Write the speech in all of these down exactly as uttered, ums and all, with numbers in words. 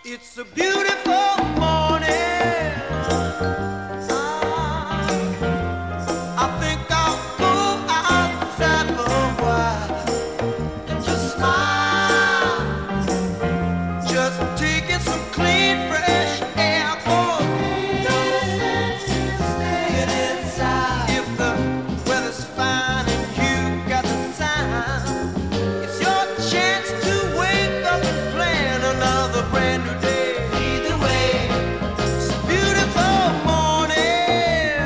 It's a beautiful morning. I think I'll go outside for a while and just smile. Just taking some clean, fresh air. Oh, no sense in staying inside. If the weather's fine and you got the time, it's your chance to wake up and plan another brand new day. Either way, it's a beautiful morning.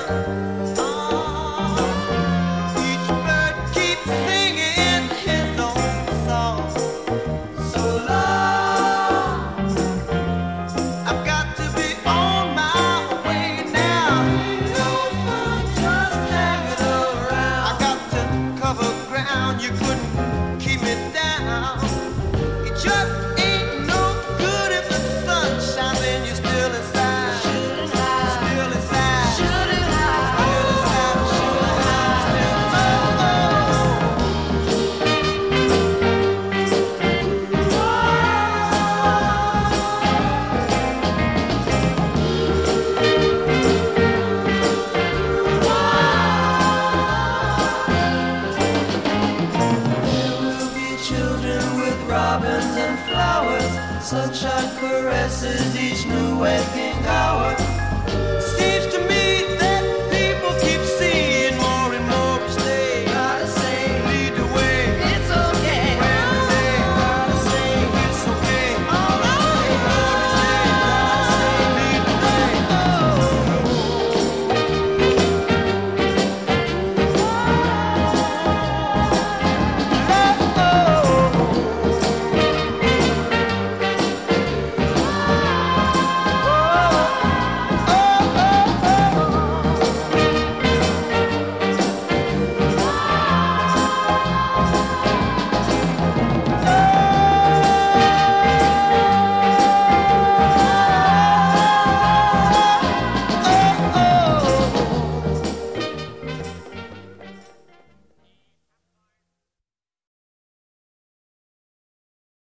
Oh, each bird keeps singing his own song. So long, I've got to be on my way now. No fun just hanging around. I got to cover ground, you couldn't keep me down. It just ain't no good if the sun shines and you're still inside. Still inside. Still inside. Still inside. Still There will be children with robins and flowers. Sunshine caresses each new waking hour.